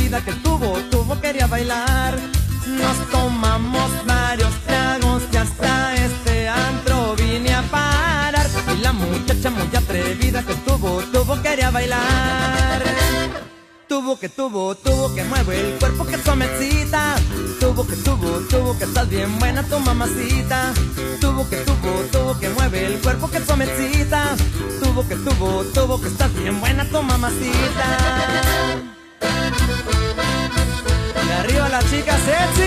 atrevida que tuvo, quería bailar. Nos tomamos varios tragos y hasta este antro vine a parar. Y la muchacha muy atrevida que tuvo, quería bailar. Tuvo que mueve el cuerpo, que suavecita. Tuvo que estás bien buena tu mamacita. Tuvo que mueve el cuerpo, que suavecita. Tuvo que estás bien buena tu mamacita. Y arriba las chicas sexy.